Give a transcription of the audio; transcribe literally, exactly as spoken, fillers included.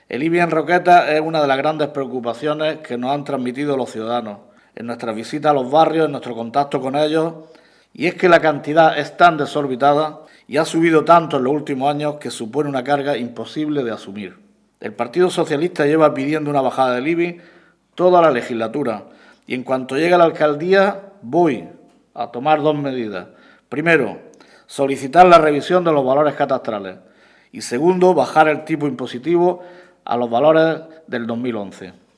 El I B I en Roquetas es una de las grandes preocupaciones que nos han transmitido los ciudadanos en nuestras visitas a los barrios, en nuestro contacto con ellos, y es que la cantidad es tan desorbitada y ha subido tanto en los últimos años que supone una carga imposible de asumir. El Partido Socialista lleva pidiendo una bajada del I B I toda la legislatura y en cuanto llegue a la alcaldía voy a tomar dos medidas. Primero, solicitar la revisión de los valores catastrales y segundo, bajar el tipo impositivo a los valores del dos mil once.